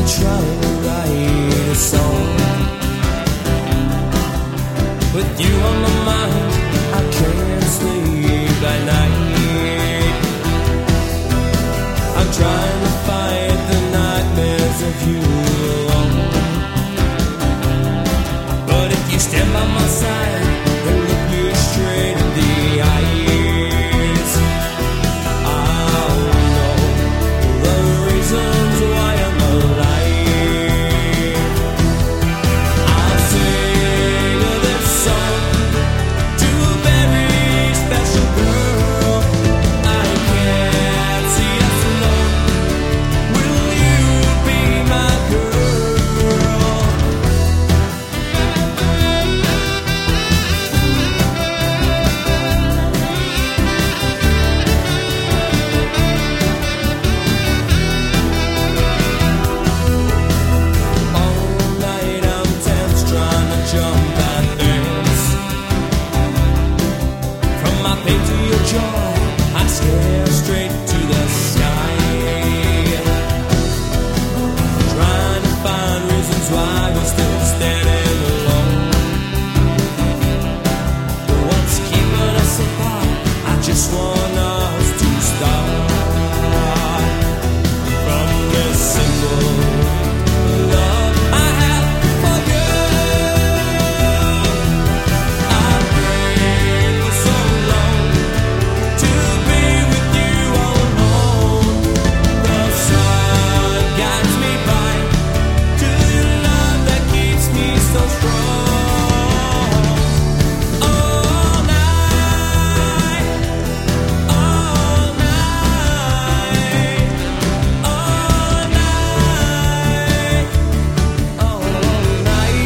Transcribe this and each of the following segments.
trying to write a song. With you on my mind, I can't sleep at night. I'm trying to fight the nightmares of you alone. But if you stand by my side and look me straight in the eyes, I'll know the reasons why I'm alive. I'll sing this song to a very special girl. I can't see us alone. Will you be my girl? All night I'm tense, trying to jump at things. From my pain to your joy, I stare straight to the sky, trying to find reasons why we're still standing alone. What's keeping us apart? I just want us to start from this single love I have for you. I've prayed for so long to be with you all alone. The sun guides me by to your love that keeps me so strong. All night, all night, all night, all night.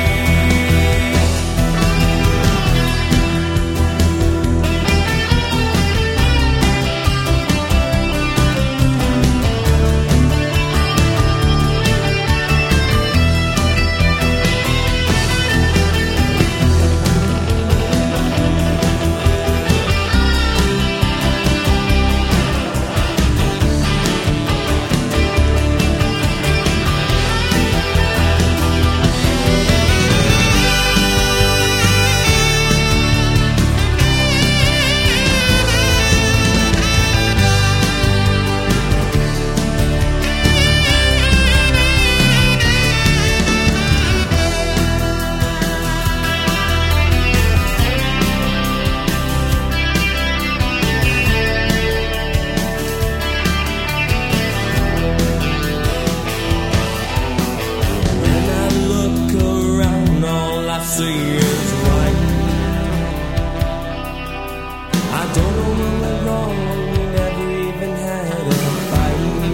When I look around, all I see is white. I don't know when we're wrong, we never even had a fight.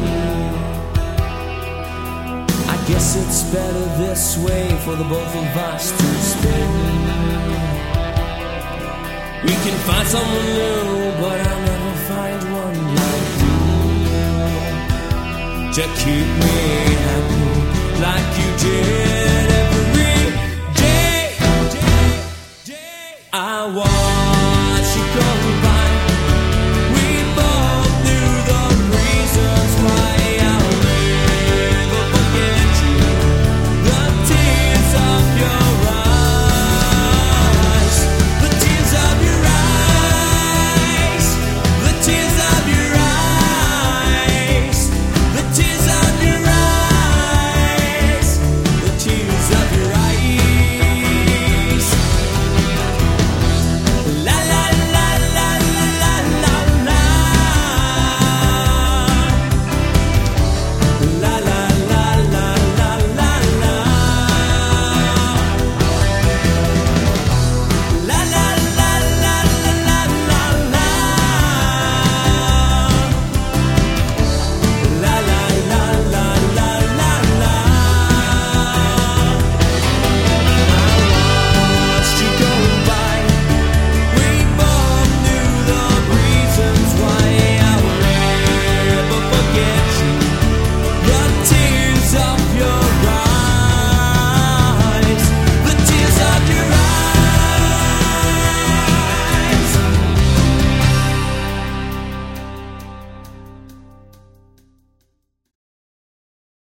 I guess it's better this way for the both of us to stay. We can find someone new, but I'll never find one like you to keep me happy.